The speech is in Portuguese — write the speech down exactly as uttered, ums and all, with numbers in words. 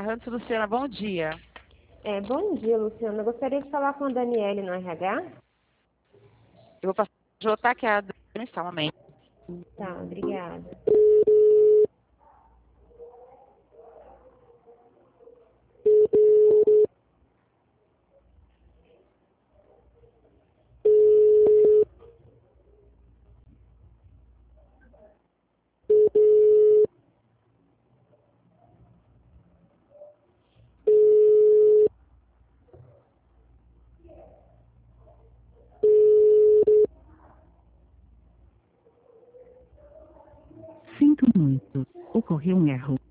Carrantes, Luciana, bom dia. É, bom dia, Luciana. Eu gostaria de falar com a Daniele no R H. Eu vou passar o Jota, que é a Dani está, um momento. Tá, obrigada. Sinto muito. Ocorreu um erro.